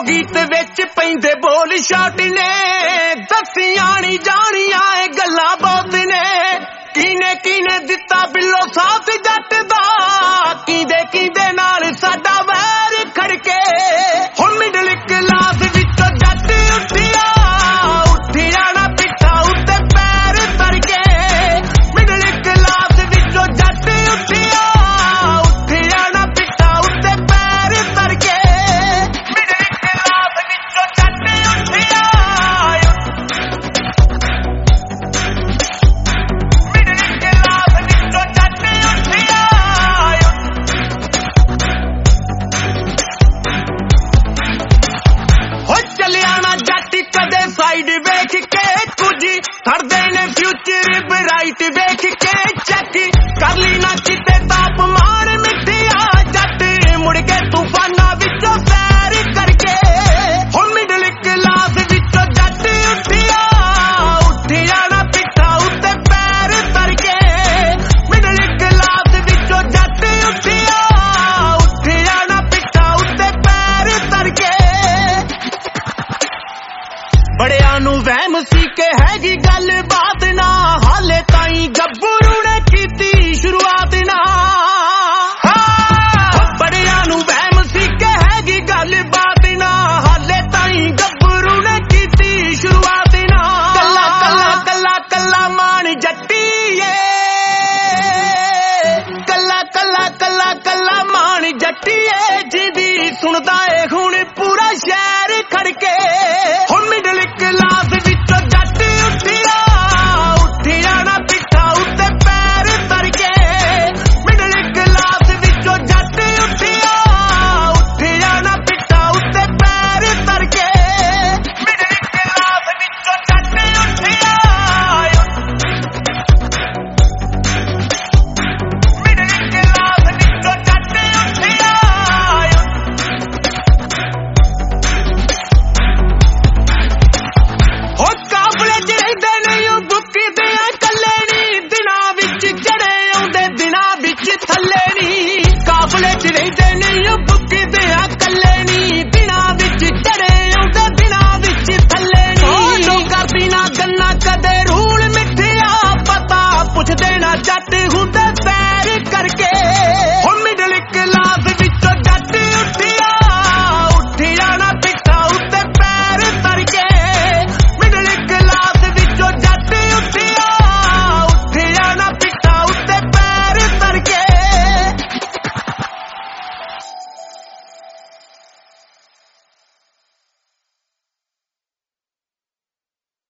गीत विच पैंदे बोल शॉट ने दसियां नी जानियां ए गल्लां बहुत ने कीने कीने दिता बिल्लो साथ जट दा कींदे कींदे नाल साडा वैर खड़के हुण मिडल क्लास विचों जट उठिया उठिया ना पिट्ठा उत्ते पैर धरके मिडल क्लास विचों जट उठिया उठिया ना पिट्ठा उत्ते पैर धरके मिडल क्लास विचों जट उठिया कदे साइड वेख के कुछ करदे ने फ्यूचर ब्राइट वेख के चेक कर ली ना किते तापमान मिठिया जट मुड़ के तूफाना विचों सैर करके हुण मिडल क्लास विचों जट उठिया उठिया ना पिट्ठा उत्ते पैर धरके मिडल क्लास विचों जट उठिया उठिया ना पिट्ठा उत्ते पैर धरके बड़िया नू वहम सी के हैगी गल बात ना हाले ताई गब्बरू ने कीती शुरुआत ना बड़िया नू वहम सी के हैगी गल बात ना हाले ताई गब्बरू ने कीती शुरुआत ना कल्ला कल्ला कल्ला कल्ला मान जट्टी कल्ला कल्ला कल्ला कल्ला मान जट्टी जिदी सुनदा ए हुण पूरा शहर खड़के हुण मिडल क्लास विचों जट उठिया उठिया ना पिट्ठा उत्ते पैर धरके मिडल क्लास विचों जट उठिया उठिया ना पिट्ठा उत्ते पैर धरके मिडल क्लास विचों जट उठिया मिडल क्लास विचों जट उठिया हो काफले च रहिंदे नहीं बुकदे कल्ले नी दिनां विच चढ़े आउंदे दिनां विच थल्ले नी काफले च रहिंदे नहीं बुकदे कल्ले नी दिनां विच चढ़े आउंदे दिनां विच थल्ले नी जो करदी ना गन्ना कदे रूल मिठिया पता पुछदे ना जट हुंदे